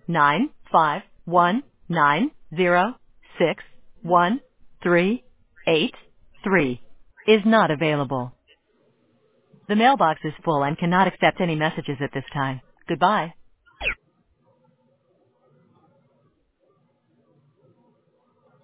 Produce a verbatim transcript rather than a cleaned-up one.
nine five one nine zero six one three eight three is not available. The mailbox is full and cannot accept any messages at this time. Goodbye.